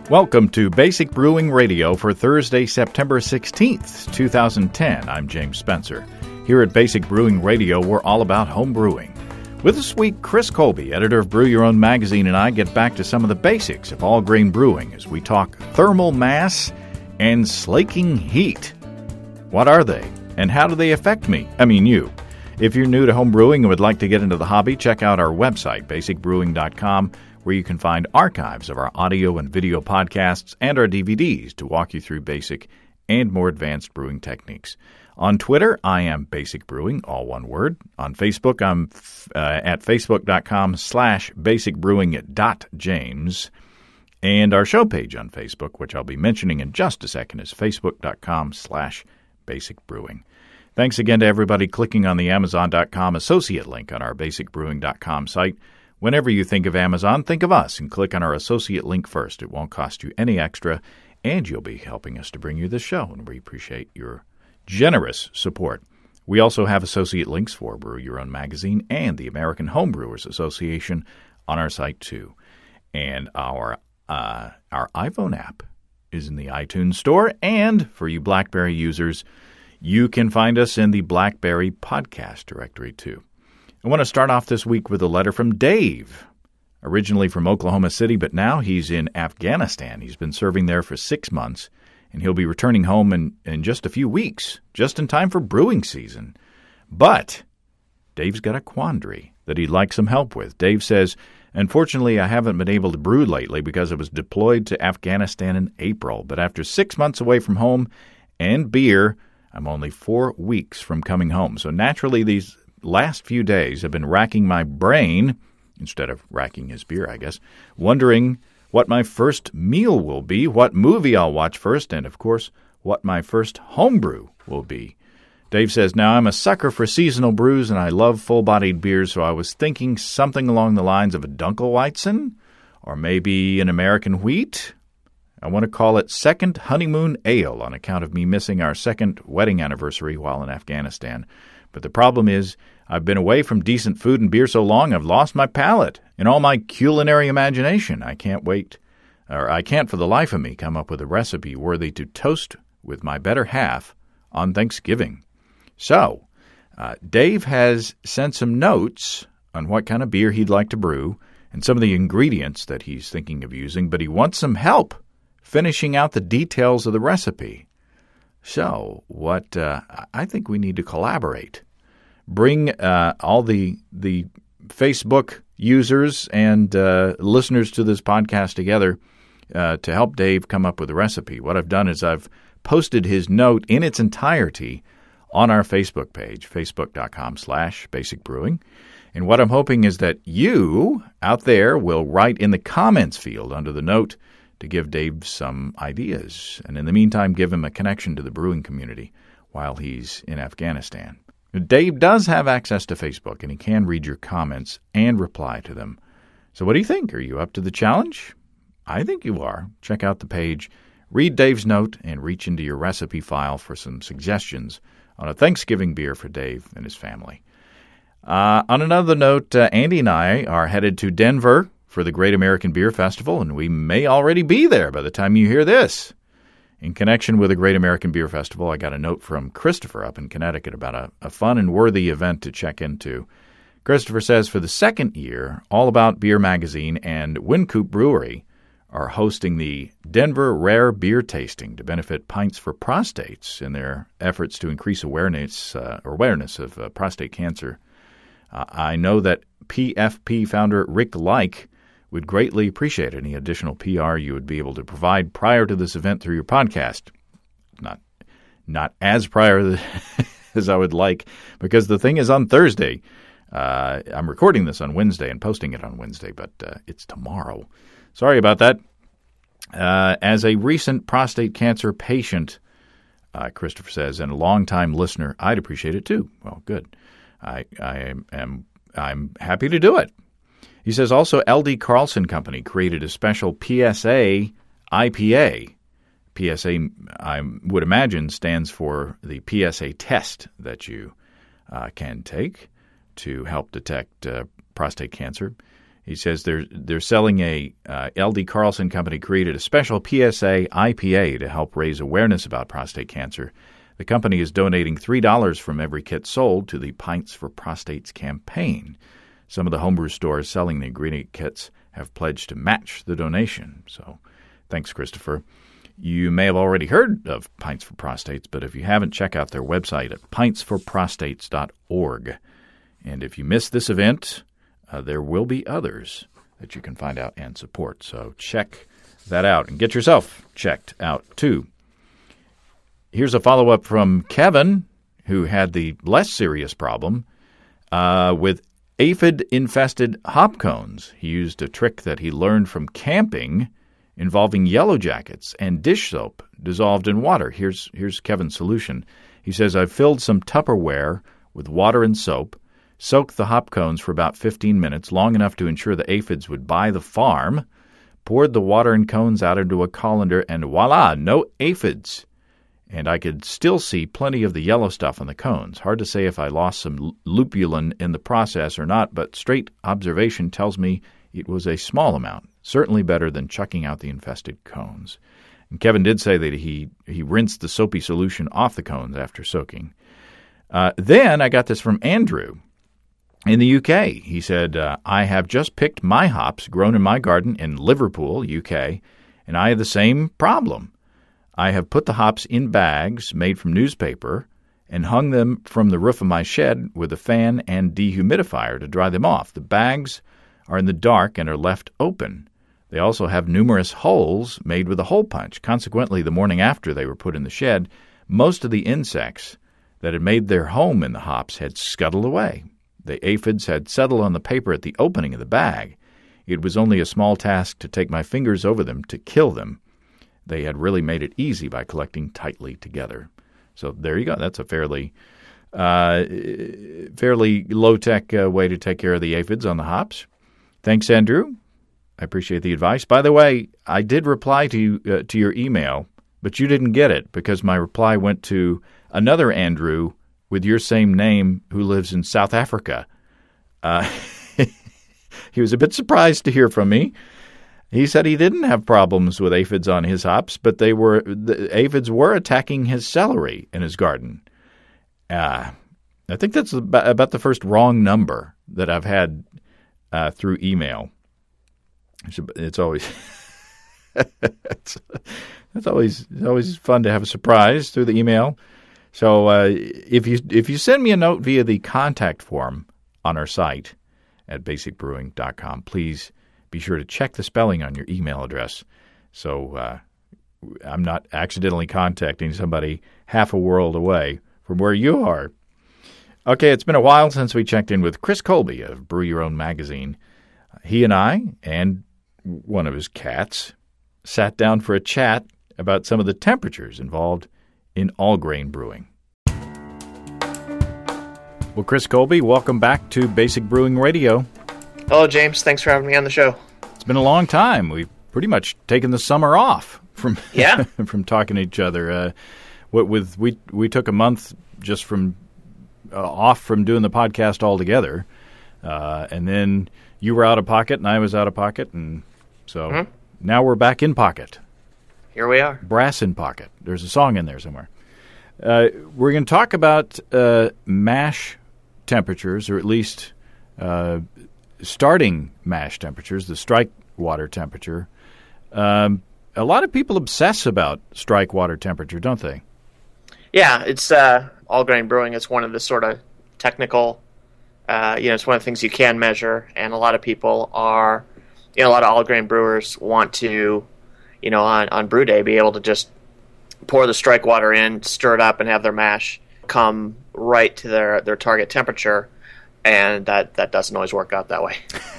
Welcome to Basic Brewing Radio for Thursday, September 16th, 2010. I'm James Spencer. Here at Basic Brewing Radio, we're all about home brewing. With this week, Chris Colby, editor of Brew Your Own magazine, and I get back to some of the basics of all-grain brewing as we talk thermal mass and slaking heat. What are they, and how do they affect me? You. If you're new to home brewing and would like to get into the hobby, check out our website, basicbrewing.com, where you can find archives of our audio and video podcasts and our DVDs to walk you through basic and more advanced brewing techniques. On Twitter, I am Basic Brewing, all one word. On Facebook, I'm at facebook.com/basicbrewing.james. And our show page on Facebook, which I'll be mentioning in just a second, is facebook.com/basicbrewing. Thanks again to everybody clicking on the Amazon.com associate link on our basicbrewing.com site. Whenever you think of Amazon, think of us and click on our associate link first. It won't cost you any extra, and you'll be helping us to bring you this show, and we appreciate your generous support. We also have associate links for Brew Your Own magazine and the American Home Brewers Association on our site, too. And our iPhone app is in the iTunes Store, and for you BlackBerry users, you can find us in the BlackBerry podcast directory, too. I want to start off this week with a letter from Dave, originally from Oklahoma City, but now he's in Afghanistan. He's been serving there for 6 months, and he'll be returning home in just a few weeks, just in time for brewing season. But Dave's got a quandary that he'd like some help with. Dave says, "Unfortunately, I haven't been able to brew lately because I was deployed to Afghanistan in April, but after 6 months away from home and beer, I'm only 4 weeks from coming home. So naturally, these last few days have been racking my brain," instead of racking his beer, I guess, "wondering what my first meal will be, what movie I'll watch first, and, of course, what my first homebrew will be." Dave says, "Now, I'm a sucker for seasonal brews, and I love full-bodied beers, so I was thinking something along the lines of a Dunkelweizen, or maybe an American wheat. I want to call it Second Honeymoon Ale on account of me missing our second wedding anniversary while in Afghanistan. But the problem is, I've been away from decent food and beer so long I've lost my palate and all my culinary imagination. I can't for the life of me come up with a recipe worthy to toast with my better half on Thanksgiving." So, Dave has sent some notes on what kind of beer he'd like to brew and some of the ingredients that he's thinking of using, but he wants some help finishing out the details of the recipe. So, I think we need to collaborate. Bring all the Facebook users and listeners to this podcast together to help Dave come up with a recipe. What I've done is I've posted his note in its entirety on our Facebook page, facebook.com/basicbrewing. And what I'm hoping is that you out there will write in the comments field under the note to give Dave some ideas, and in the meantime, give him a connection to the brewing community while he's in Afghanistan. Dave does have access to Facebook, and he can read your comments and reply to them. So what do you think? Are you up to the challenge? I think you are. Check out the page, read Dave's note, and reach into your recipe file for some suggestions on a Thanksgiving beer for Dave and his family. On another note, Andy and I are headed to Denver for the Great American Beer Festival, and we may already be there by the time you hear this. In connection with the Great American Beer Festival, I got a note from Christopher up in Connecticut about a fun and worthy event to check into. Christopher says, for the second year, All About Beer Magazine and Wynkoop Brewery are hosting the Denver Rare Beer Tasting to benefit Pints for Prostates in their efforts to increase awareness of prostate cancer. I know that PFP founder Rick Like would greatly appreciate any additional PR you would be able to provide prior to this event through your podcast. Not as prior as I would like, because the thing is on Thursday. I'm recording this on Wednesday and posting it on Wednesday, but it's tomorrow. Sorry about that. As a recent prostate cancer patient, Christopher says, and a longtime listener, I'd appreciate it too. Well, good. I'm happy to do it. He says also L.D. Carlson Company created a special PSA IPA. PSA, I would imagine, stands for the PSA test that you can take to help detect prostate cancer. He says they're selling a L.D. Carlson company created a special PSA IPA to help raise awareness about prostate cancer. The company is donating $3 from every kit sold to the Pints for Prostates campaign. Some of the homebrew stores selling the ingredient kits have pledged to match the donation. So thanks, Christopher. You may have already heard of Pints for Prostates, but if you haven't, check out their website at pintsforprostates.org. And if you missed this event, there will be others that you can find out and support. So check that out and get yourself checked out, too. Here's a follow-up from Kevin, who had the less serious problem with aphid-infested hop cones. He used a trick that he learned from camping involving yellow jackets and dish soap dissolved in water. Here's Kevin's solution. He says, I've filled some Tupperware with water and soap, soaked the hop cones for about 15 minutes, long enough to ensure the aphids would buy the farm, poured the water and cones out into a colander, and voila, no aphids. And I could still see plenty of the yellow stuff on the cones. Hard to say if I lost some lupulin in the process or not, but straight observation tells me it was a small amount, certainly better than chucking out the infested cones. And Kevin did say that he rinsed the soapy solution off the cones after soaking. Then I got this from Andrew in the UK. He said, I have just picked my hops grown in my garden in Liverpool, UK, and I have the same problem. I have put the hops in bags made from newspaper and hung them from the roof of my shed with a fan and dehumidifier to dry them off. The bags are in the dark and are left open. They also have numerous holes made with a hole punch. Consequently, the morning after they were put in the shed, most of the insects that had made their home in the hops had scuttled away. The aphids had settled on the paper at the opening of the bag. It was only a small task to take my fingers over them to kill them. They had really made it easy by collecting tightly together. So there you go. That's a fairly low-tech way to take care of the aphids on the hops. Thanks, Andrew. I appreciate the advice. By the way, I did reply to your email, but you didn't get it because my reply went to another Andrew with your same name who lives in South Africa. He was a bit surprised to hear from me. He said he didn't have problems with aphids on his hops, but the aphids were attacking his celery in his garden. I think that's about the first wrong number that I've had through email. It's always it's always fun to have a surprise through the email. So if you send me a note via the contact form on our site at basicbrewing.com, please be sure to check the spelling on your email address so I'm not accidentally contacting somebody half a world away from where you are. Okay, it's been a while since we checked in with Chris Colby of Brew Your Own magazine. He and I, and one of his cats, sat down for a chat about some of the temperatures involved in all-grain brewing. Well, Chris Colby, welcome back to Basic Brewing Radio. Hello, James. Thanks for having me on the show. It's been a long time. We've pretty much taken the summer off from from talking to each other. We took a month just from off from doing the podcast altogether, and then you were out of pocket and I was out of pocket, and so now we're back in pocket. Here we are. Brass in pocket. There's a song in there somewhere. We're going to talk about mash temperatures, or at least starting mash temperatures, the strike water temperature. A lot of people obsess about strike water temperature, don't they? Yeah, it's all grain brewing. It's one of the sort of technical, it's one of the things you can measure, and a lot of people are, a lot of all grain brewers want to, on brew day, be able to just pour the strike water in, stir it up, and have their mash come right to their target temperature. And that doesn't always work out that way.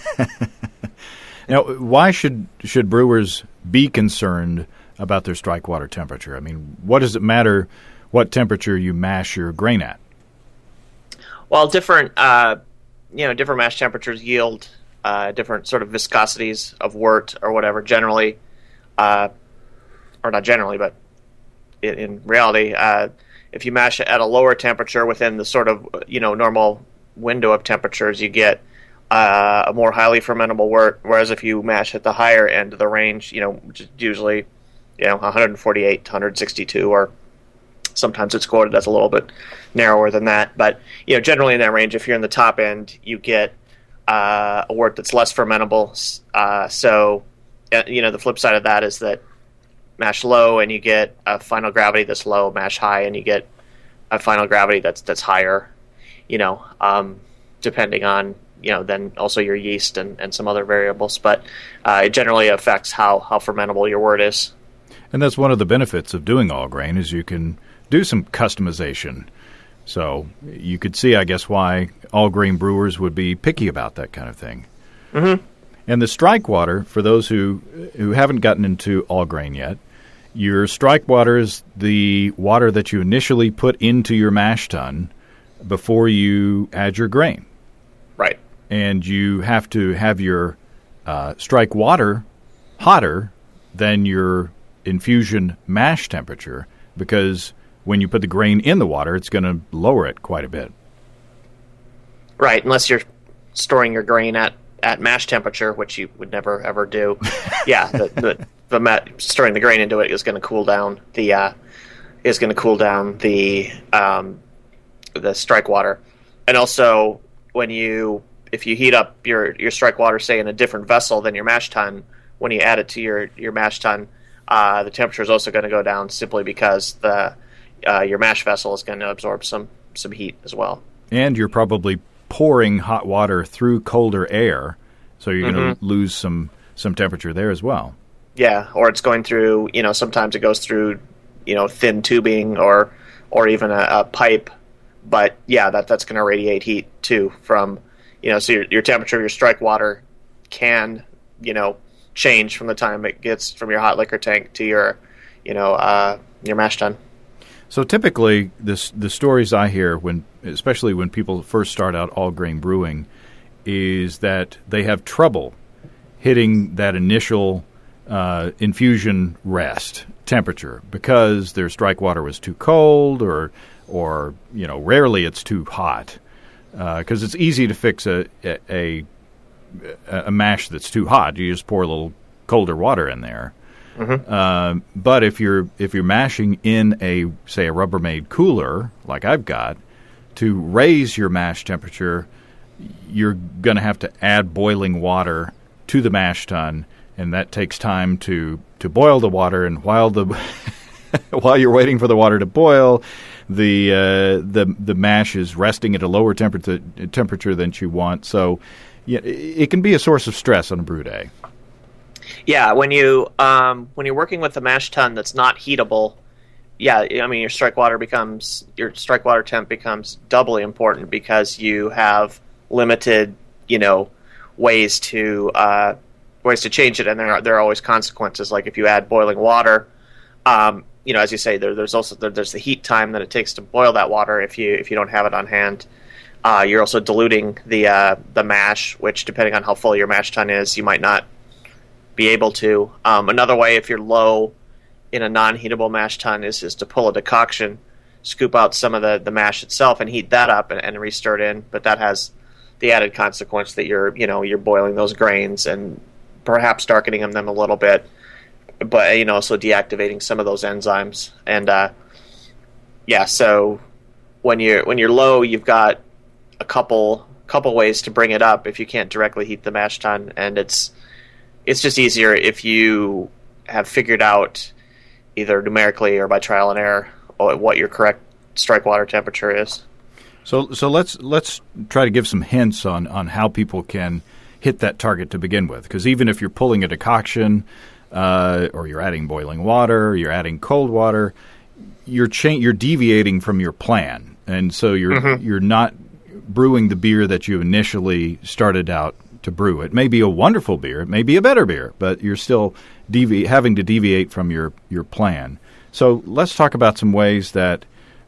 Now, why should brewers be concerned about their strike water temperature? I mean, what does it matter what temperature you mash your grain at? Well, different mash temperatures yield different sort of viscosities of wort or whatever. Generally, or not generally, but in reality, if you mash it at a lower temperature within the sort of normal window of temperatures, you get a more highly fermentable wort. Whereas if you mash at the higher end of the range, which is usually 148 to 162, or sometimes it's quoted as a little bit narrower than that. But generally in that range, if you're in the top end, you get a wort that's less fermentable. So the flip side of that is that mash low and you get a final gravity that's low. Mash high and you get a final gravity that's higher. Depending on then also your yeast and some other variables. But it generally affects how fermentable your wort is. And that's one of the benefits of doing all grain is you can do some customization. So you could see, I guess, why all grain brewers would be picky about that kind of thing. Mm-hmm. And the strike water, for those who haven't gotten into all grain yet, your strike water is the water that you initially put into your mash tun before you add your grain. Right. And you have to have your strike water hotter than your infusion mash temperature, because when you put the grain in the water, it's going to lower it quite a bit. Right, unless you're storing your grain at mash temperature, which you would never ever do. Yeah, storing the grain into it is going to cool down the strike water. And also, if you heat up your strike water, say in a different vessel than your mash tun, when you add it to your mash tun, the temperature is also going to go down simply because your mash vessel is going to absorb some heat as well. And you're probably pouring hot water through colder air, so you're going to lose some temperature there as well. Yeah, or it's going through, sometimes it goes through, thin tubing or even a pipe. But yeah, that's going to radiate heat too from, so your temperature of your strike water can, change from the time it gets from your hot liquor tank to your mash tun. So typically, the stories I hear, especially when people first start out all grain brewing, is that they have trouble hitting that initial infusion rest temperature because their strike water was too cold, or rarely it's too hot. Because it's easy to fix a mash that's too hot. You just pour a little colder water in there. Mm-hmm. But if you're mashing in a Rubbermaid cooler like I've got, to raise your mash temperature, you're going to have to add boiling water to the mash tun, and that takes time to boil the water. And while while you're waiting for the water to boil, the mash is resting at a lower temperature than you want. So it can be a source of stress on a brew day. Yeah, when you're working with a mash tun that's not heatable, your strike water temp becomes doubly important because you have limited, ways to change it, and there are always consequences. Like if you add boiling water, as you say, there's the heat time that it takes to boil that water. If you don't have it on hand, you're also diluting the mash, which depending on how full your mash tun is, you might not be able to. Another way, if you're low in a non-heatable mash tun, is to pull a decoction, scoop out some of the mash itself, and heat that up and restir it in. But that has the added consequence that you're boiling those grains and perhaps darkening them a little bit, but also deactivating some of those enzymes. And so when you're low, you've got a couple ways to bring it up if you can't directly heat the mash tun, and it's just easier if you have figured out either numerically or by trial and error what your correct strike water temperature is. So let's try to give some hints on how people can hit that target to begin with, because even if you're pulling a decoction, or you're adding boiling water, or you're adding cold water, you're deviating from your plan, and so you're not brewing the beer that you initially started out to brew. It may be a wonderful beer, it may be a better beer, but you're still having to deviate from your plan. So let's talk about some ways that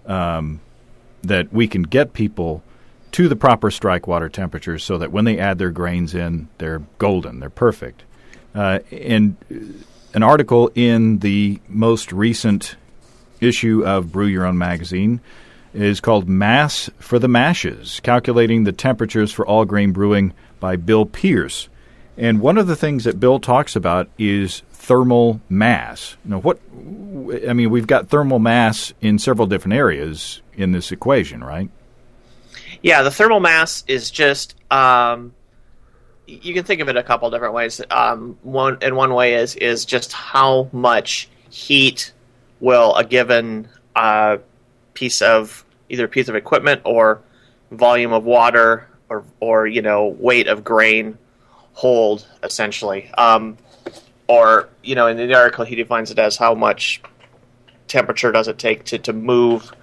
we can get people to the proper strike water temperature so that when they add their grains in, they're golden, they're perfect. And an article in the most recent issue of Brew Your Own magazine is called Mass for the Mashes, Calculating the Temperatures for All Grain Brewing by Bill Pierce. And one of the things that Bill talks about is thermal mass. Now, we've got thermal mass in several different areas in this equation, right? Yeah, the thermal mass is just, you can think of it a couple different ways. One way is just how much heat will a given piece of equipment or volume of water or weight of grain hold, essentially. Or in the article he defines it as how much temperature does it take to move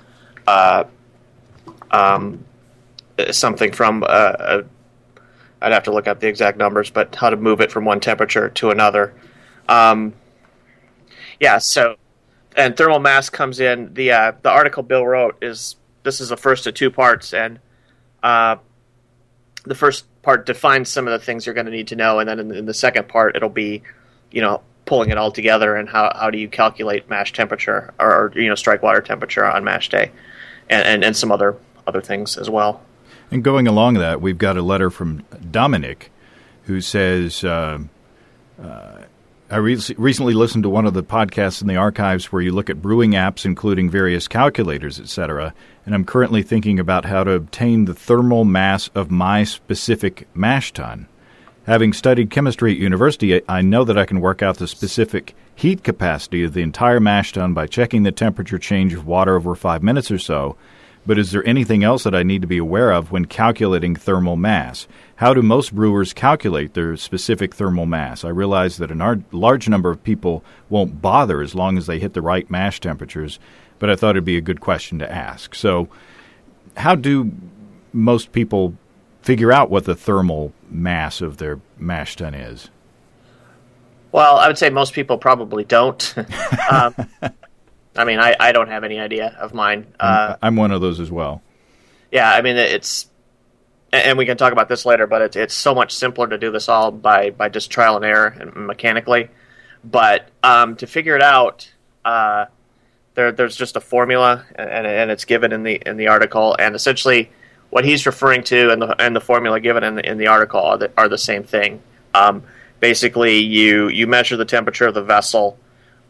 something from I'd have to look up the exact numbers, but how to move it from one temperature to another. And thermal mass comes in. The article Bill wrote this is the first of two parts, and the first part defines some of the things you're going to need to know, and then in the second part it'll be, pulling it all together and how do you calculate mash temperature or strike water temperature on mash day, and some other things as well. And going along that, we've got a letter from Dominic, who says, I recently listened to one of the podcasts in the archives where you look at brewing apps, including various calculators, etc., and I'm currently thinking about how to obtain the thermal mass of my specific mash tun. Having studied chemistry at university, I know that I can work out the specific heat capacity of the entire mash tun by checking the temperature change of water over 5 minutes or so. But is there anything else that I need to be aware of when calculating thermal mass? How do most brewers calculate their specific thermal mass? I realize that a large number of people won't bother as long as they hit the right mash temperatures, but I thought it'd be a good question to ask. So how do most people figure out what the thermal mass of their mash tun is? Well, I would say most people probably don't. I don't have any idea of mine. I'm one of those as well. Yeah, it's, and we can talk about this later, but it's so much simpler to do this all by just trial and error and mechanically. But to figure it out, there's just a formula, and it's given in the article. And essentially, what he's referring to and the formula given in the article are the same thing. Basically, you measure the temperature of the vessel.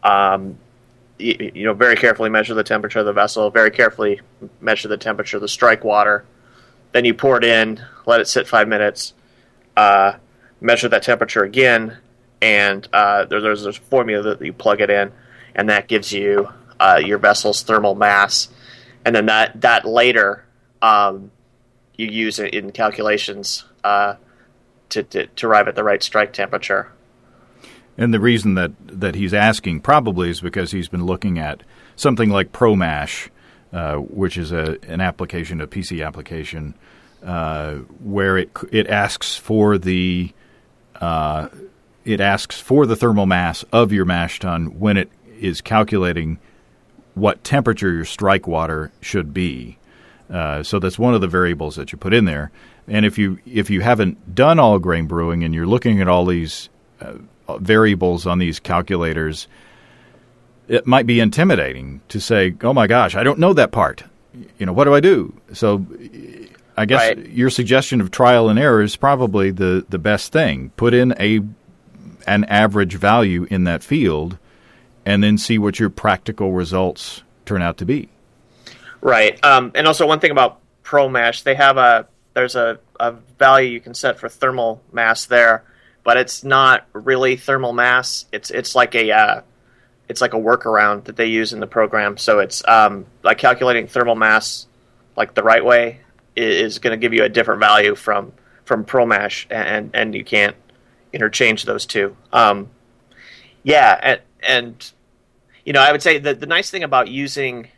Very carefully measure the temperature of the vessel, very carefully measure the temperature of the strike water. Then you pour it in, let it sit 5 minutes, measure that temperature again, and there's a formula that you plug it in, and that gives you your vessel's thermal mass. And then that later you use it in calculations to arrive at the right strike temperature. And the reason that he's asking probably is because he's been looking at something like ProMash, which is an application, a PC application, where it asks for the thermal mass of your mash tun when it is calculating what temperature your strike water should be. So that's one of the variables that you put in there. And if you haven't done all grain brewing and you're looking at all these variables on these calculators, it might be intimidating to say, oh my gosh, I don't know that part. What do I do? So I guess your suggestion of trial and error is probably the best thing. Put in an average value in that field and then see what your practical results turn out to be. Right. And also one thing about ProMash, there's a value you can set for thermal mass there, but it's not really thermal mass. It's like a workaround that they use in the program. So it's like calculating thermal mass like the right way is going to give you a different value from ProMash, and you can't interchange those two. And I would say that the nice thing about using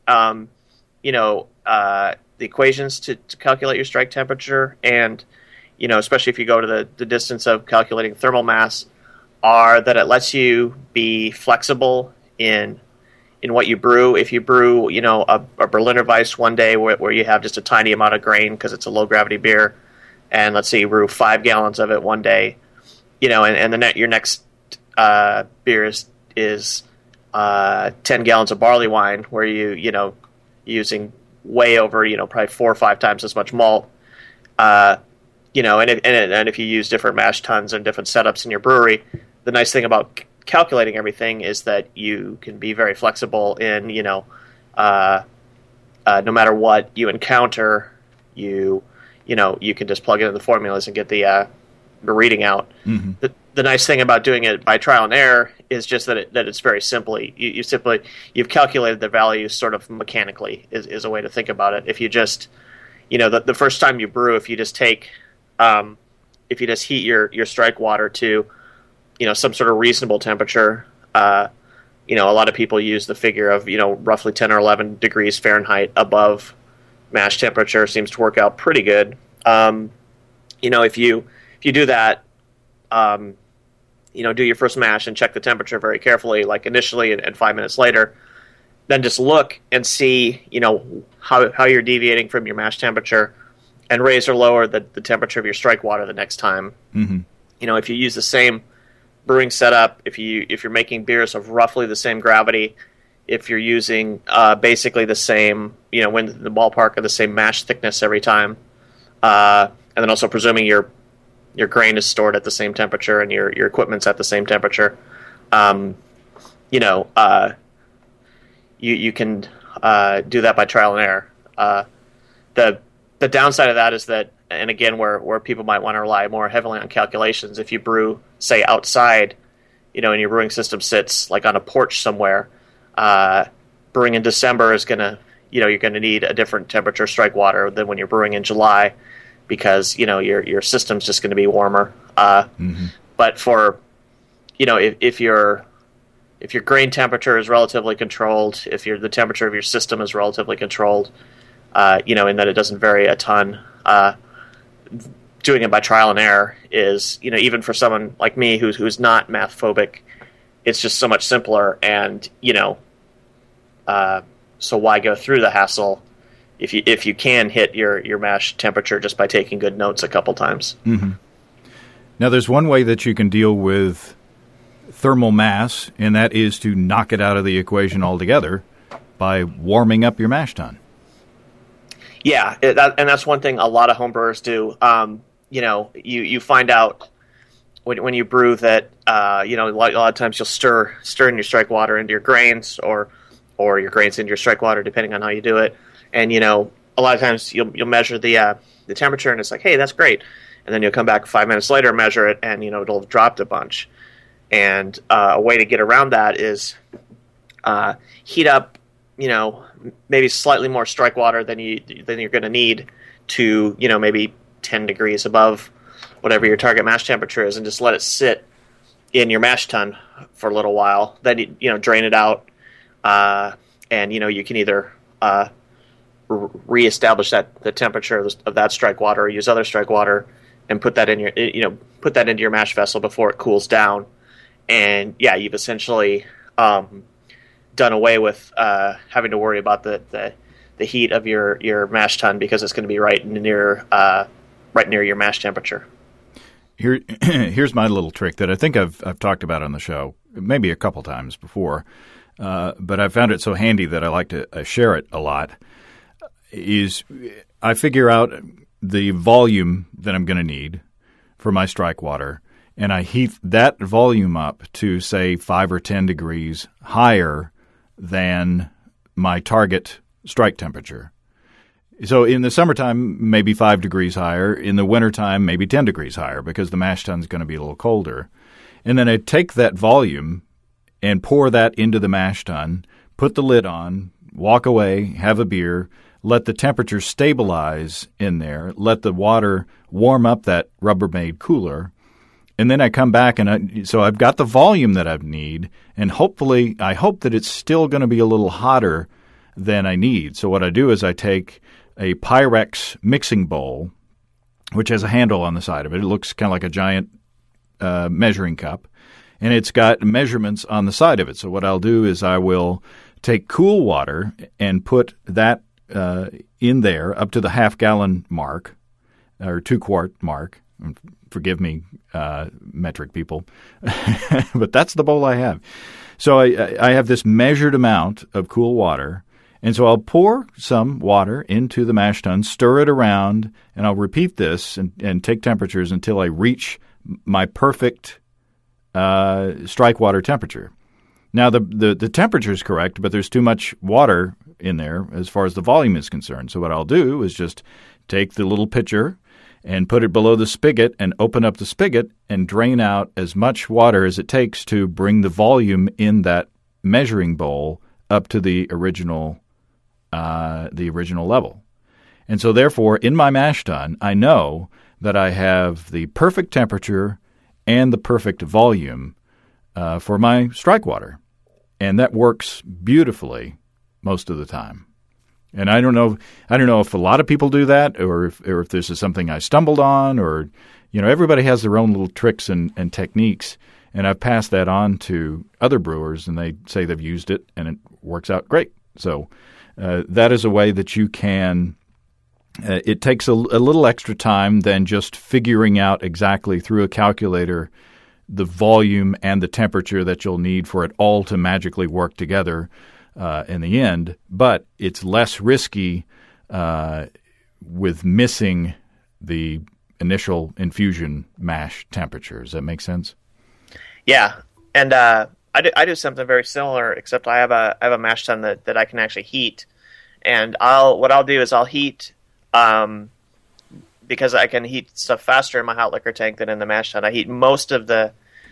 the equations to calculate your strike temperature, and especially if you go to the distance of calculating thermal mass, are that it lets you be flexible in what you brew. If you brew, a Berliner Weiss one day where you have just a tiny amount of grain because it's a low gravity beer, and let's say you brew 5 gallons of it one day, and your next beer is 10 gallons of barley wine where you using way over probably 4 or 5 times as much malt. and if you use different mash tuns and different setups in your brewery, the nice thing about calculating everything is that you can be very flexible in, no matter what you encounter, you can just plug it in the formulas and get the reading out. Mm-hmm. The nice thing about doing it by trial and error is just that it's very simply. You've calculated the values sort of mechanically is a way to think about it. If you just, the first time you brew, if you just take, if you just heat your strike water to, some sort of reasonable temperature, a lot of people use the figure of, roughly 10 or 11 degrees Fahrenheit above mash temperature seems to work out pretty good. If you do that, do your first mash and check the temperature very carefully, like initially and 5 minutes later, then just look and see, how you're deviating from your mash temperature and raise or lower the temperature of your strike water the next time. Mm-hmm. If you use the same brewing setup, if you're making beers of roughly the same gravity, if you're using basically the same, when the ballpark of the same mash thickness every time, and then also presuming your grain is stored at the same temperature and your equipment's at the same temperature, you can do that by trial and error. The downside of that is that, and again, where people might want to rely more heavily on calculations, if you brew, say, outside, and your brewing system sits like on a porch somewhere, brewing in December is going to, you're going to need a different temperature strike water than when you're brewing in July, because your system's just going to be warmer. Mm-hmm. But for if your grain temperature is relatively controlled, if the temperature of your system is relatively controlled, in that it doesn't vary a ton, doing it by trial and error is, even for someone like me who's not math phobic, it's just so much simpler. And so why go through the hassle if you can hit your mash temperature just by taking good notes a couple times. Mm-hmm. Now, there's one way that you can deal with thermal mass, and that is to knock it out of the equation altogether by warming up your mash tun. Yeah, and that's one thing a lot of homebrewers do. You find out when you brew that a lot of times you'll stir in your strike water into your grains, or your grains into your strike water, depending on how you do it. And a lot of times you'll measure the temperature, and it's like, hey, that's great. And then you'll come back 5 minutes later, measure it, and it'll have dropped a bunch. And a way to get around that is heat up, maybe slightly more strike water than you're going to need to, maybe 10 degrees above whatever your target mash temperature is, and just let it sit in your mash tun for a little while. Then drain it out, and you can either reestablish the temperature of that strike water, or use other strike water and put that in into your mash vessel before it cools down. And yeah, you've essentially done away with having to worry about the heat of your mash tun, because it's going to be right near your mash temperature. Here's my little trick that I think I've talked about on the show maybe a couple times before, but I found it so handy that I like to share it a lot. Is I figure out the volume that I'm going to need for my strike water, and I heat that volume up to, say, 5 or 10 degrees higher than my target strike temperature. So in the summertime, maybe 5 degrees higher. In the wintertime, maybe 10 degrees higher, because the mash tun's going to be a little colder. And then I take that volume and pour that into the mash tun, put the lid on, walk away, have a beer, let the temperature stabilize in there, let the water warm up that Rubbermaid cooler, and then I come back, and so I've got the volume that I need, and hopefully I hope that it's still going to be a little hotter than I need. So what I do is I take a Pyrex mixing bowl, which has a handle on the side of it. It looks kind of like a giant measuring cup, and it's got measurements on the side of it. So what I'll do is I will take cool water and put that in there up to the half-gallon mark, or 2-quart mark. Forgive me, metric people, but that's the bowl I have. So I have this measured amount of cool water, And so I'll pour some water into the mash tun, stir it around, and I'll repeat this and take temperatures until I reach my perfect strike water temperature. Now, the temperature is correct, but there's too much water in there as far as the volume is concerned. So what I'll do is just take the little pitcher and put it below the spigot and open up the spigot and drain out as much water as it takes to bring the volume in that measuring bowl up to the original level. And so therefore, in my mash tun, I know that I have the perfect temperature and the perfect volume for my strike water. And that works beautifully most of the time. And I don't know if a lot of people do that or if this is something I stumbled on or, everybody has their own little tricks and techniques. And I've passed that on to other brewers and they say they've used it and it works out great. So that is a way that you can it takes a little extra time than just figuring out exactly through a calculator the volume and the temperature that you'll need for it all to magically work together in the end, but it's less risky with missing the initial infusion mash temperature. Does that make sense? Yeah, and I do something very similar, except I have a mash tun that I can actually heat, and what I'll do is I'll heat because I can heat stuff faster in my hot liquor tank than in the mash tun. I heat most of the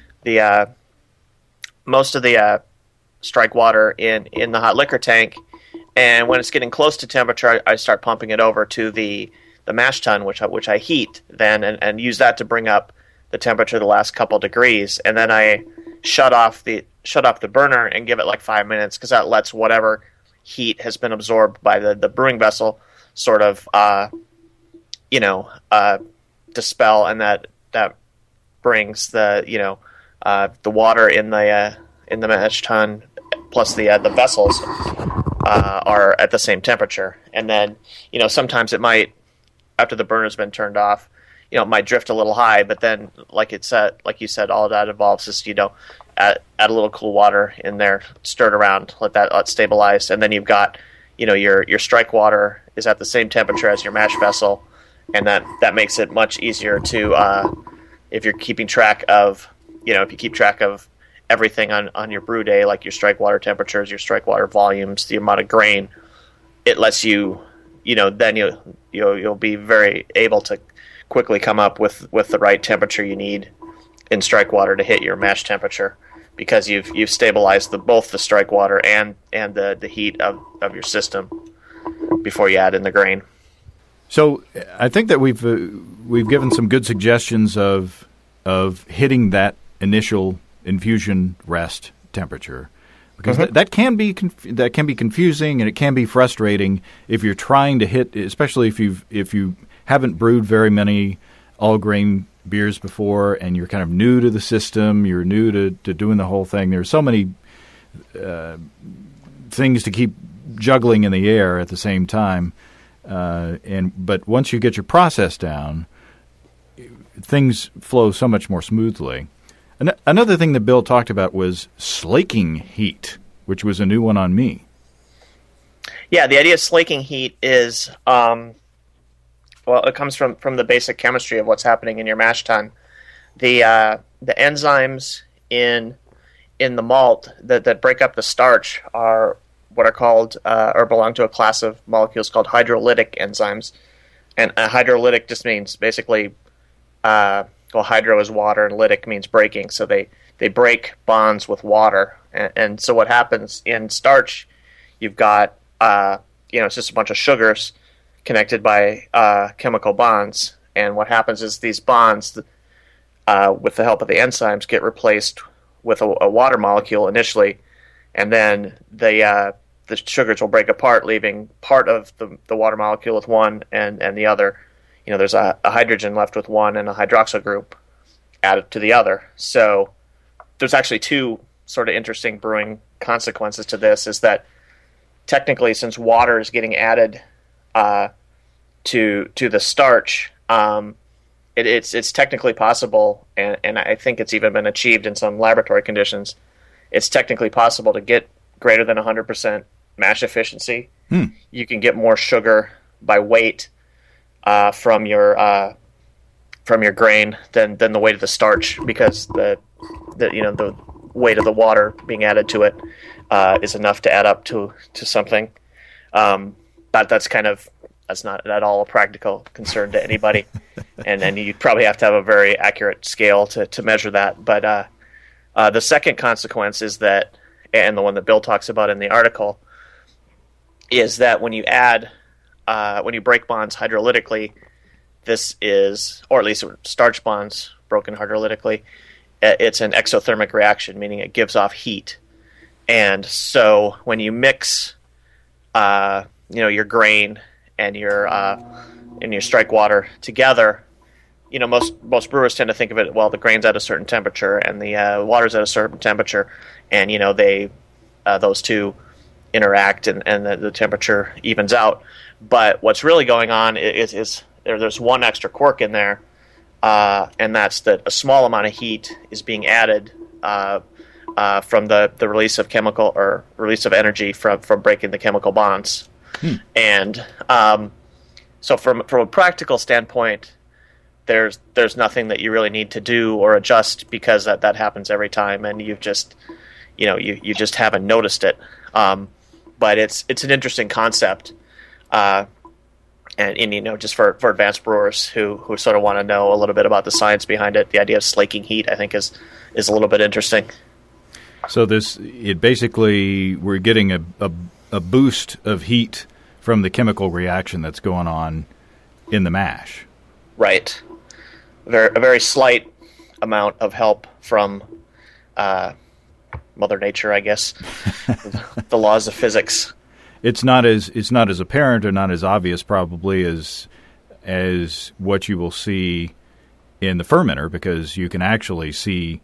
strike water in the hot liquor tank, and when it's getting close to temperature, I start pumping it over to the mash tun, which I heat then and use that to bring up the temperature the last couple degrees, and then I shut off the burner and give it like 5 minutes because that lets whatever heat has been absorbed by the brewing vessel sort of dispel, and that brings the water in the mash tun plus the vessels are at the same temperature. And then, sometimes it might, after the burner's been turned off, it might drift a little high, but then, like you said, all that involves is, add a little cool water in there, stir it around, let stabilize, and then you've got, your strike water is at the same temperature as your mash vessel, and that makes it much easier to, if you're keeping track of, if you keep track of everything on your brew day, like your strike water temperatures, your strike water volumes, the amount of grain, it lets you, then you'll be very able to quickly come up with the right temperature you need in strike water to hit your mash temperature, because you've stabilized both the strike water and the heat of your system before you add in the grain. So I think that we've given some good suggestions of hitting that initial infusion rest temperature, because that can be confusing and it can be frustrating if you're trying to hit, especially if you haven't brewed very many all grain beers before and you're kind of new to the system, you're new to doing the whole thing. There's so many things to keep juggling in the air at the same time, but once you get your process down, things flow so much more smoothly. Another thing that Bill talked about was slaking heat, which was a new one on me. Yeah, the idea of slaking heat is, it comes from the basic chemistry of what's happening in your mash tun. The enzymes in the malt that break up the starch are what are called or belong to a class of molecules called hydrolytic enzymes, and a hydrolytic just means basically. Hydro is water and lytic means breaking. So they break bonds with water. And so what happens in starch, you've got, it's just a bunch of sugars connected by chemical bonds. And what happens is these bonds, with the help of the enzymes, get replaced with a water molecule initially. And then the sugars will break apart, leaving part of the water molecule with one and the other. There's a hydrogen left with one and a hydroxyl group added to the other. So there's actually two sort of interesting brewing consequences to this, is that technically, since water is getting added to the starch, it's technically possible, and I think it's even been achieved in some laboratory conditions, it's technically possible to get greater than 100% mash efficiency. You can get more sugar by weight from your grain than the weight of the starch, because the weight of the water being added to it is enough to add up to something. That's not at all a practical concern to anybody, and then you'd probably have to have a very accurate scale to measure that. But the second consequence is that, and the one that Bill talks about in the article, is that when you break bonds hydrolytically, this is, or at least starch bonds broken hydrolytically, it's an exothermic reaction, meaning it gives off heat. And so when you mix, your grain and your strike water together, most brewers tend to think of it, well, the grain's at a certain temperature and the water's at a certain temperature, and they those two interact and the temperature evens out. But what's really going on is there's one extra quirk in there, and that's that a small amount of heat is being added from the release of chemical or release of energy from breaking the chemical bonds. And so from a practical standpoint, there's nothing that you really need to do or adjust, because that happens every time, and you just haven't noticed it. But it's an interesting concept, and just for advanced brewers who sort of want to know a little bit about the science behind it, the idea of slaking heat, I think is a little bit interesting. So we're getting a boost of heat from the chemical reaction that's going on in the mash. Right. A very slight amount of help from Mother Nature, I guess. The laws of physics. It's not as apparent or not as obvious probably as what you will see in the fermenter, because you can actually see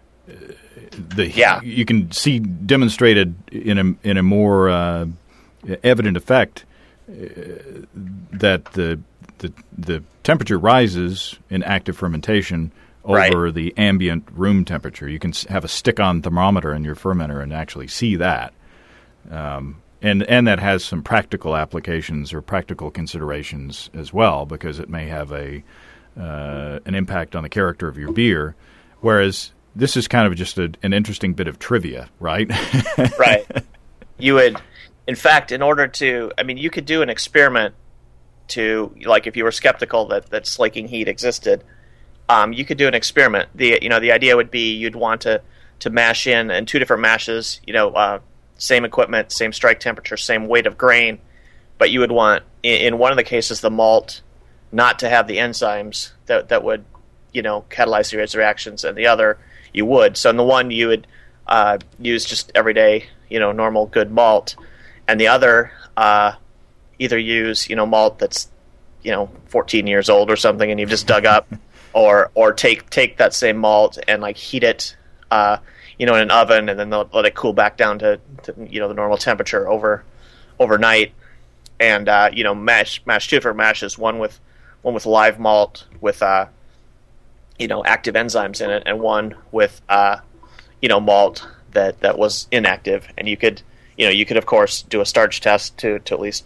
you can see demonstrated in a more evident effect that the temperature rises in active fermentation over the ambient room temperature. You can have a stick-on thermometer in your fermenter and actually see that. And that has some practical applications or practical considerations as well, because it may have an impact on the character of your beer, whereas this is kind of just an interesting bit of trivia, right? Right. You would, in fact, you could do an experiment to, like, if you were skeptical that slaking heat existed, you could do an experiment. The idea would be you'd want to mash in two different mashes, same equipment, same strike temperature, same weight of grain, but you would want, in one of the cases, the malt not to have the enzymes that would, catalyze these reactions, and the other you would. So in the one you would use just everyday, normal good malt, and the other either use, malt that's, 14 years old or something, and you've just dug up, or take that same malt and heat it, in an oven, and then they'll let it cool back down to the normal temperature overnight, and mash two different mashes, one with live malt with active enzymes in it, and one with malt that was inactive. And you could of course do a starch test to at least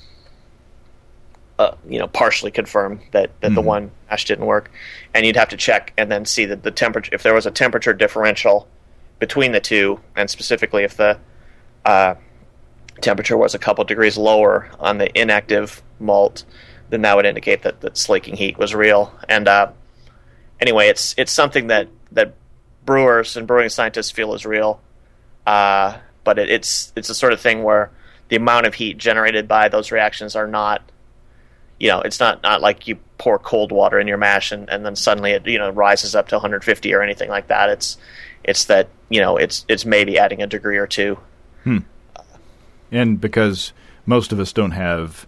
partially confirm that the one mash didn't work, and you'd have to check and then see that the temperature, if there was a temperature differential between the two, and specifically if the temperature was a couple degrees lower on the inactive malt, then that would indicate that slaking heat was real. And anyway, it's something that brewers and brewing scientists feel is real, but it's the sort of thing where the amount of heat generated by those reactions are not, it's not like you pour cold water in your mash and then suddenly it rises up to 150 or anything like that. It's that it's maybe adding a degree or two. And because most of us don't have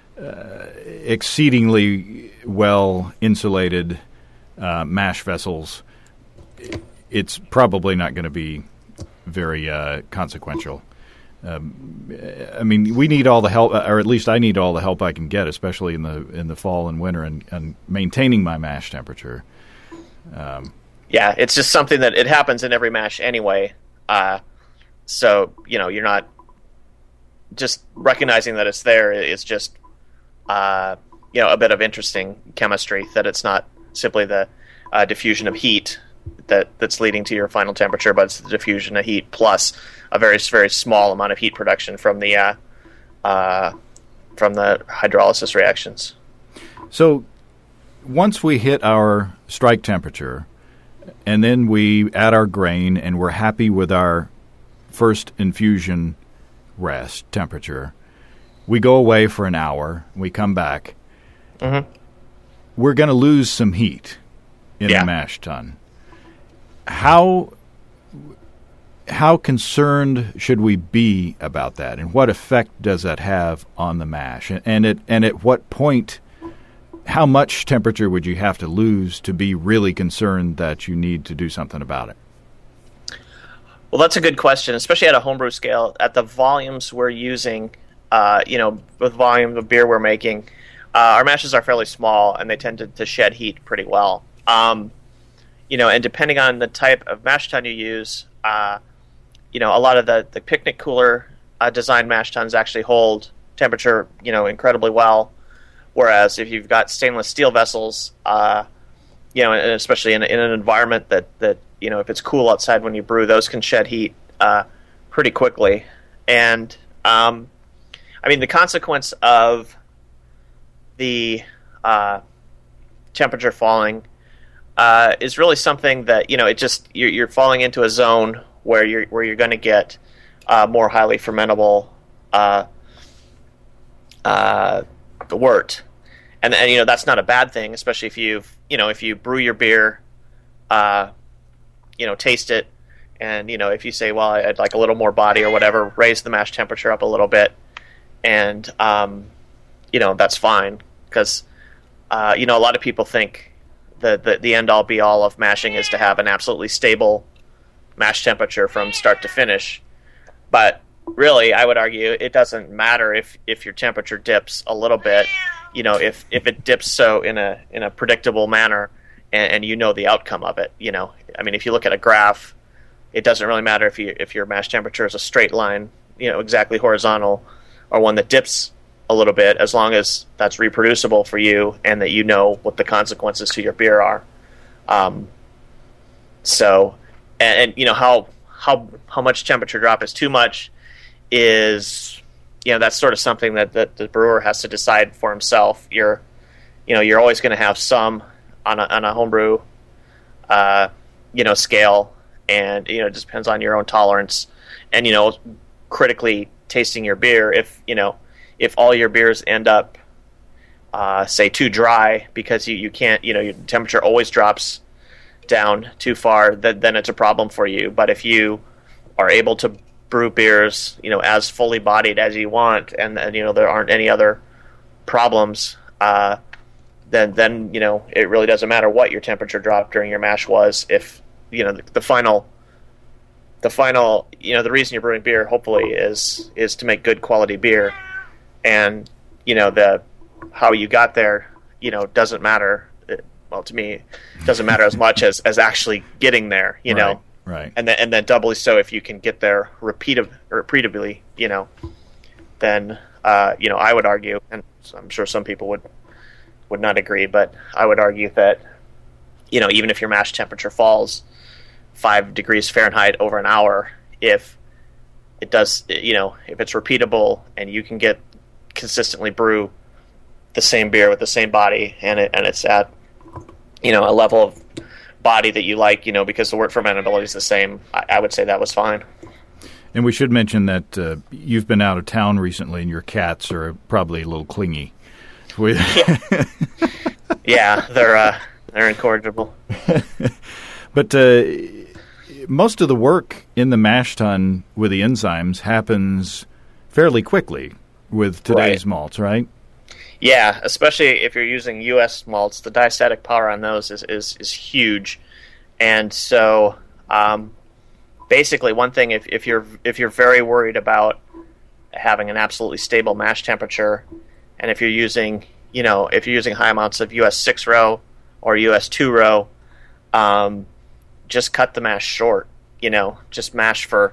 exceedingly well insulated mash vessels, it's probably not going to be very consequential. We need all the help, or at least I need all the help I can get, especially in the fall and winter, and maintaining my mash temperature. Yeah, it's just something that it happens in every mash anyway. So you're not just recognizing that it's there is just a bit of interesting chemistry, that it's not simply the diffusion of heat that's leading to your final temperature, but it's the diffusion of heat plus a very, very small amount of heat production from the hydrolysis reactions. So once we hit our strike temperature, and then we add our grain, and we're happy with our first infusion rest temperature, we go away for an hour, we come back, we're going to lose some heat in the mash tun. How concerned should we be about that, and what effect does that have on the mash? And at what point, how much temperature would you have to lose to be really concerned that you need to do something about it? Well, that's a good question, especially at a homebrew scale. At the volumes we're using, with volume of beer we're making, our mashes are fairly small, and they tend to shed heat pretty well. And depending on the type of mash tun you use, a lot of the picnic cooler design mash tuns actually hold temperature, incredibly well. Whereas if you've got stainless steel vessels, and especially in an environment that if it's cool outside when you brew, those can shed heat pretty quickly. And the consequence of the temperature falling is really something that you're falling into a zone where you're going to get more highly fermentable wort, and that's not a bad thing, especially if you brew your beer, taste it, and if you say, well, I'd like a little more body or whatever, raise the mash temperature up a little bit, and that's fine, because a lot of people think the end all be all of mashing is to have an absolutely stable mash temperature from start to finish, but really, I would argue it doesn't matter if your temperature dips a little bit. If it dips so in a predictable manner, and the outcome of it. If you look at a graph, it doesn't really matter if your mash temperature is a straight line, exactly horizontal, or one that dips a little bit, as long as that's reproducible for you and that you know what the consequences to your beer are. How much temperature drop is too much is, that's sort of something that the brewer has to decide for himself. You're always going to have some on a homebrew, scale, and it just depends on your own tolerance, and critically tasting your beer. If all your beers end up, say, too dry because you can't, your temperature always drops down too far, then it's a problem for you. But if you are able to brew beers, as fully bodied as you want, and there aren't any other problems, then it really doesn't matter what your temperature drop during your mash was. If the final the reason you're brewing beer hopefully is to make good quality beer, and the how you got there doesn't matter. To me, it doesn't matter as much as actually getting there. Right. And then doubly so if you can get there repeatably, then I would argue, and I'm sure some people would not agree, but I would argue that even if your mash temperature falls 5 degrees Fahrenheit over an hour, if it does, if it's repeatable and you can consistently brew the same beer with the same body, and it's at a level of body that you like, because the wort fermentability is the same, I would say that was fine. And we should mention that you've been out of town recently, and your cats are probably a little clingy. Yeah, they're incorrigible. But most of the work in the mash tun with the enzymes happens fairly quickly with today's malts, right? Yeah, especially if you're using U.S. malts, the diastatic power on those is huge, and so basically, one thing if you're very worried about having an absolutely stable mash temperature, and if you're using high amounts of U.S. 6 row or U.S. 2 row, just cut the mash short. Just mash for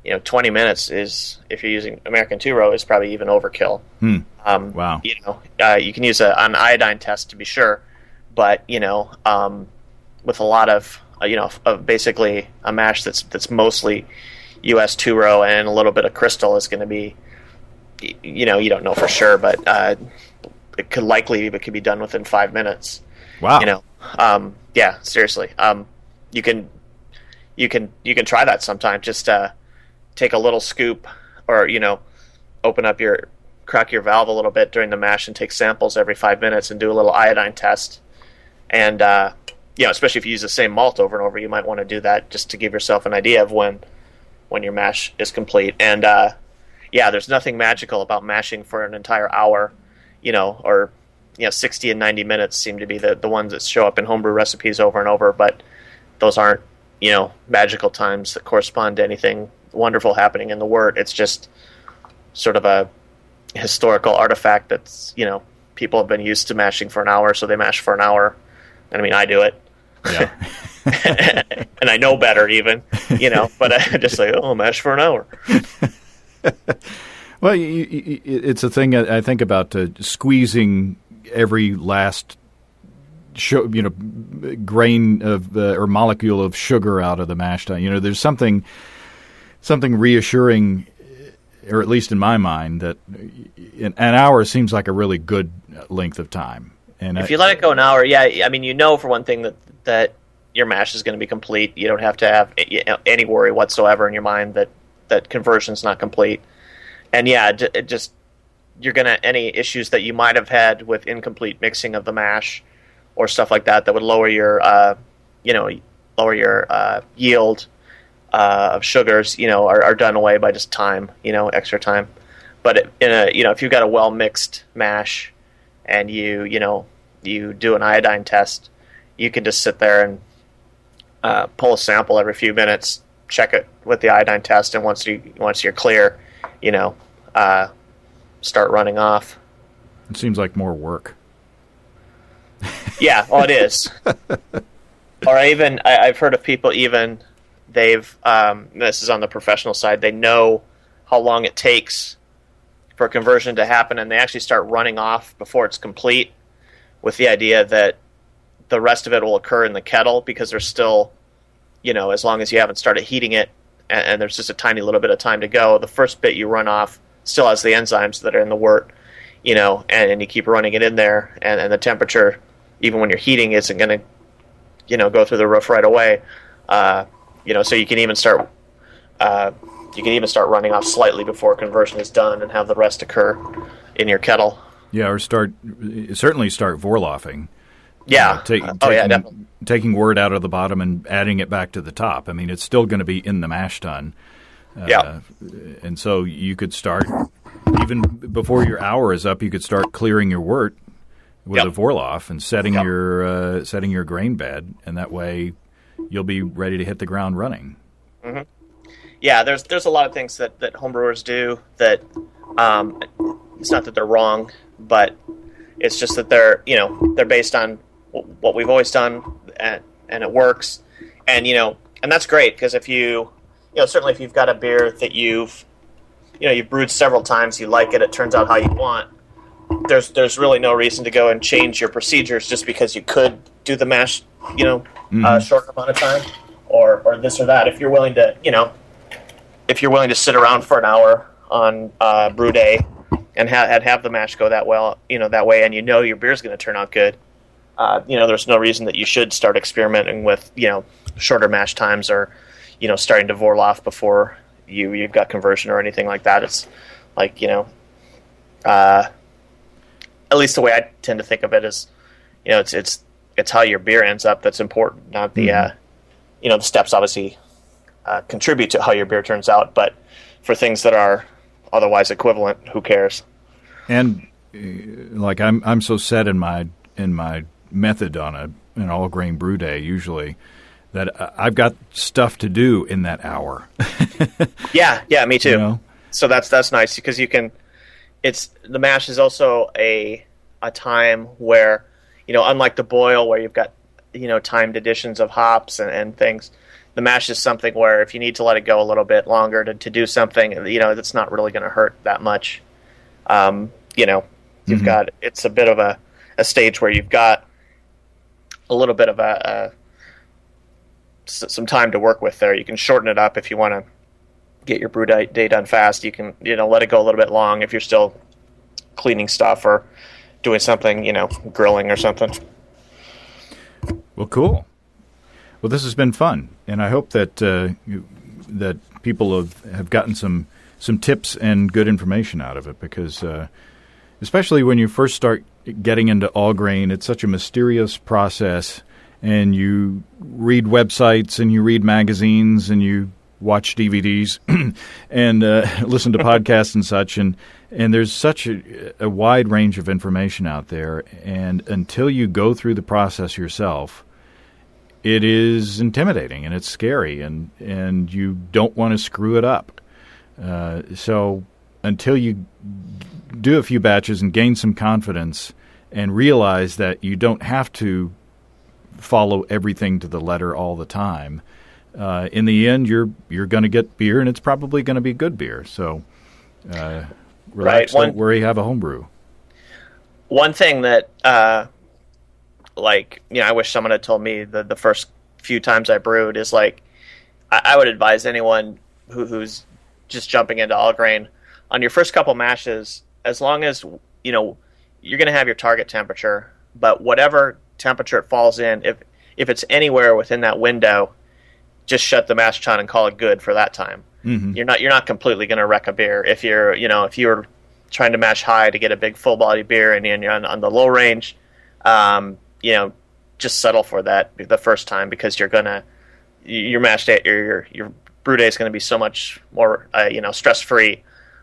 20 minutes is, if you're using American two-row, is probably even overkill. Wow. You can use an iodine test to be sure, but with a lot of of basically a mash that's mostly U.S. two-row and a little bit of crystal is going to be, you don't know for sure, but it could be done within 5 minutes. Wow. Yeah, seriously. You can try that sometime. Just take a little scoop, or crack your valve a little bit during the mash and take samples every 5 minutes and do a little iodine test. And especially if you use the same malt over and over, you might want to do that just to give yourself an idea of when your mash is complete. And there's nothing magical about mashing for an entire hour, or 60 and 90 minutes seem to be the ones that show up in homebrew recipes over and over, but those aren't, magical times that correspond to anything wonderful happening in the wort. It's just sort of a historical artifact that's, people have been used to mashing for an hour, so they mash for an hour. And I mean, I do it. Yeah. And I know better even, but I just say, mash for an hour. Well, it's a thing I think about, squeezing every last grain of or molecule of sugar out of the mash tun. There's something reassuring, or at least in my mind, that an hour seems like a really good length of time. And if you let it go an hour, I mean, for one thing that your mash is going to be complete. You don't have to have any worry whatsoever in your mind that conversion's not complete. And just you're gonna, any issues that you might have had with incomplete mixing of the mash or stuff like that would lower your yield of sugars, are done away by just time, extra time. But if you've got a well mixed mash and you do an iodine test, you can just sit there and pull a sample every few minutes, check it with the iodine test, and once you're clear, start running off. It seems like more work. Yeah, it is. Or I've heard of people they've this is on the professional side, they know how long it takes for a conversion to happen, and they actually start running off before it's complete, with the idea that the rest of it will occur in the kettle, because there's still, as long as you haven't started heating it, and there's just a tiny little bit of time to go, the first bit you run off still has the enzymes that are in the wort, and you keep running it in there, and the temperature, even when you're heating, isn't going to, go through the roof right away. So you can even start running off slightly before conversion is done, and have the rest occur in your kettle. Yeah, or certainly start Vorloffing. Yeah. Taking wort out of the bottom and adding it back to the top. I mean, it's still going to be in the mash tun. And so you could start, even before your hour is up, you could start clearing your wort with a Vorloff and setting your grain bed, and that way you'll be ready to hit the ground running. Mm-hmm. Yeah, there's a lot of things that homebrewers do that it's not that they're wrong, but it's just that they're based on what we've always done, and it works, and that's great, because if certainly if you've got a beer that you've brewed several times, you like it, it turns out how you want, there's really no reason to go and change your procedures just because you could do the mash, short amount of time, or this or that. If you're willing to sit around for an hour on brew day and have the mash go that way, and your beer's going to turn out good, there's no reason that you should start experimenting with shorter mash times, or starting to Vorloff before you've got conversion or anything like that. It's like at least the way I tend to think of it is, it's how your beer ends up that's important, not the the steps obviously contribute to how your beer turns out, but for things that are otherwise equivalent, who cares? And like I'm so set in my method on an all grain brew day usually that I've got stuff to do in that hour. Yeah, me too. So that's nice, because you can. The mash is also a time where, unlike the boil where you've got timed additions of hops and things, the mash is something where if you need to let it go a little bit longer to do something, you know, that's not really going to hurt that much. You know, you've got, it's a bit of a stage where you've got a little bit of some time to work with there. You can shorten it up if you want to get your brew day done fast. You can, you know, let it go a little bit long if you're still cleaning stuff or doing something, you know, grilling or something. Well, cool. Well, this has been fun, and I hope that that people have gotten some tips and good information out of it, because especially when you first start getting into all grain, it's such a mysterious process, and you read websites and you read magazines and you watch DVDs and listen to podcasts and such, and there's such a wide range of information out there, and until you go through the process yourself, it is intimidating and it's scary, and you don't want to screw it up. So until you do a few batches and gain some confidence and realize that you don't have to follow everything to the letter all the time, in the end, you're going to get beer, and it's probably going to be good beer. So relax, don't worry, have a homebrew. One thing that, like, you know, I wish someone had told me the first few times I brewed is, like, I would advise anyone who's just jumping into all grain, on your first couple mashes, as long as, you know, you're going to have your target temperature, but whatever temperature it falls in, if it's anywhere within that window, just shut the mash tun and call it good for that time. Mm-hmm. You're not completely going to wreck a beer. If you're trying to mash high to get a big full body beer and you're on the low range, you know, just settle for that the first time, because your mash day, your brew day is going to be so much more, you know, stress free,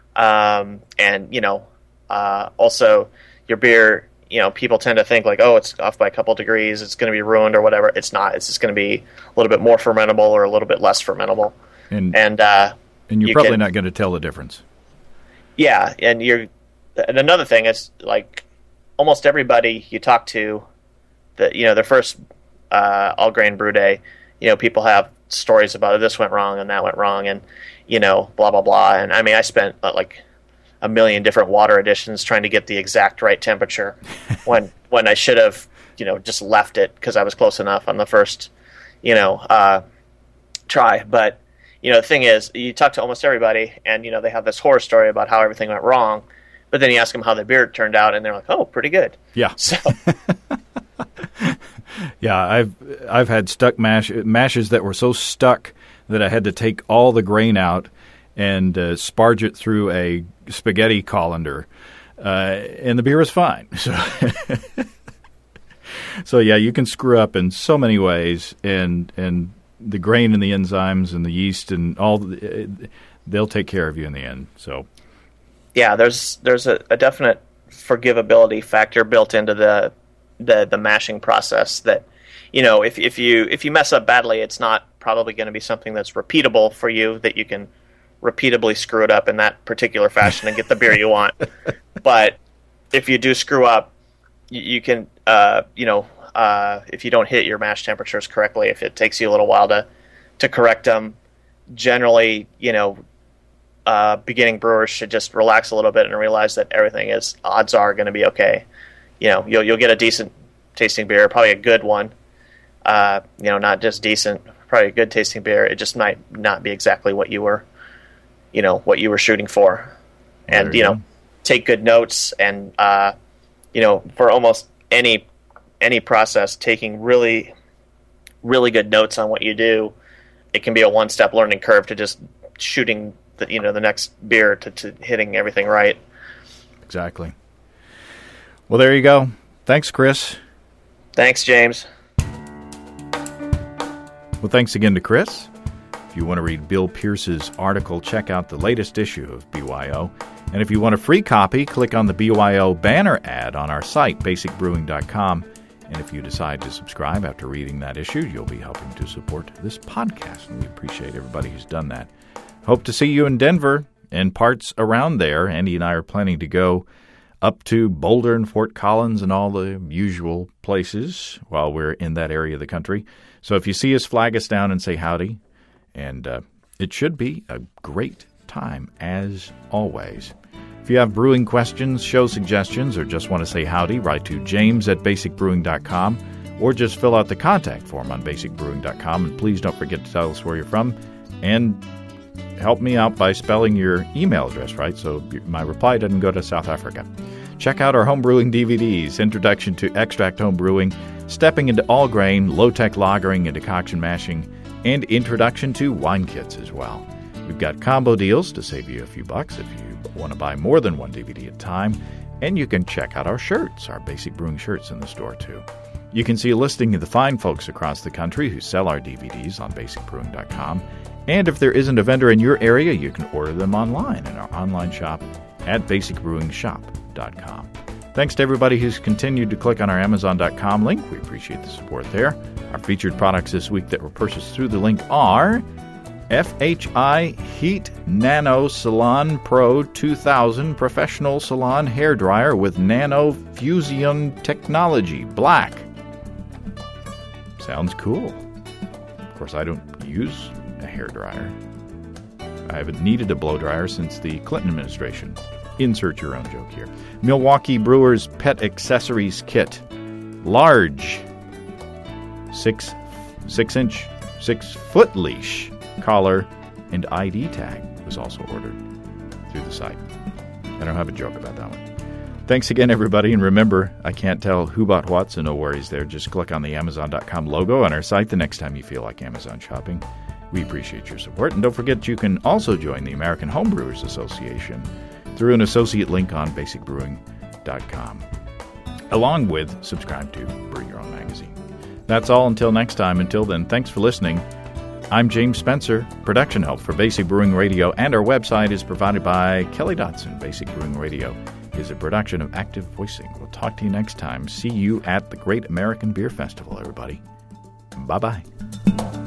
and you know, also your beer, you know, people tend to think like, oh, it's off by a couple degrees, it's going to be ruined or whatever. It's not. It's just going to be a little bit more fermentable or a little bit less fermentable. And you're probably not going to tell the difference. Yeah, and another thing is, like, almost everybody you talk to, that, you know, their first all grain brew day, you know, people have stories about, this went wrong and that went wrong, and, you know, blah blah blah. And I mean, I spent like a million different water additions trying to get the exact right temperature when I should have, you know, just left it because I was close enough on the first, you know, try. But, you know, the thing is, you talk to almost everybody, and, you know, they have this horror story about how everything went wrong, but then you ask them how the beer turned out, and they're like, oh, pretty good. Yeah. So. Yeah, I've had stuck mashes that were so stuck that I had to take all the grain out and sparge it through a spaghetti colander, and the beer is fine. So yeah, you can screw up in so many ways, and the grain and the enzymes and the yeast and all, they'll take care of you in the end. So yeah, there's a definite forgivability factor built into the mashing process, that, you know, if you mess up badly, it's not probably going to be something that's repeatable for you, that you can repeatably screw it up in that particular fashion and get the beer you want. But if you do screw up, you can, you know, if you don't hit your mash temperatures correctly, if it takes you a little while to correct them, generally, you know, beginning brewers should just relax a little bit and realize that everything odds are going to be okay. You know, you'll get a decent tasting beer, probably a good one. You know, not just decent, probably a good tasting beer. It just might not be exactly what you were shooting for. And, you know, take good notes, and, you know, for almost any process, taking really, really good notes on what you do, it can be a one-step learning curve to just shooting the next beer to hitting everything right. Exactly. Well, there you go. Thanks, Chris. Thanks, James. Well, thanks again to Chris. If you want to read Bill Pierce's article, check out the latest issue of BYO. And if you want a free copy, click on the BYO banner ad on our site, basicbrewing.com. And if you decide to subscribe after reading that issue, you'll be helping to support this podcast, and we appreciate everybody who's done that. Hope to see you in Denver and parts around there. Andy and I are planning to go up to Boulder and Fort Collins and all the usual places while we're in that area of the country. So if you see us, flag us down and say howdy. And it should be a great time, as always. If you have brewing questions, show suggestions, or just want to say howdy, write to james@basicbrewing.com or just fill out the contact form on basicbrewing.com. And please don't forget to tell us where you're from and help me out by spelling your email address right so my reply doesn't go to South Africa. Check out our homebrewing DVDs, Introduction to Extract Home Brewing, Stepping into All Grain, Low-Tech Lagering and Decoction Mashing, and Introduction to Wine Kits as well. We've got combo deals to save you a few bucks if you want to buy more than one DVD at a time. And you can check out our shirts, our Basic Brewing shirts in the store too. You can see a listing of the fine folks across the country who sell our DVDs on basicbrewing.com. And if there isn't a vendor in your area, you can order them online in our online shop at basicbrewingshop.com. Thanks to everybody who's continued to click on our Amazon.com link. We appreciate the support there. Our featured products this week that were purchased through the link are FHI Heat Nano Salon Pro 2000 Professional Salon Hairdryer with Nano Fusion Technology, black. Sounds cool. Of course, I don't use a hairdryer. I haven't needed a blow dryer since the Clinton administration. Insert your own joke here. Milwaukee Brewers Pet Accessories Kit. Large. 6-foot leash. Collar and ID tag was also ordered through the site. I don't have a joke about that one. Thanks again, everybody. And remember, I can't tell who bought what, so no worries there. Just click on the Amazon.com logo on our site the next time you feel like Amazon shopping. We appreciate your support. And don't forget, you can also join the American Homebrewers Association through an associate link on basicbrewing.com, along with subscribe to Brew Your Own magazine. That's all until next time. Until then, thanks for listening. I'm James Spencer. Production help for Basic Brewing Radio and our website is provided by Kelly Dotson. Basic Brewing Radio is a production of Active Voicing. We'll talk to you next time. See you at the Great American Beer Festival, everybody. Bye-bye.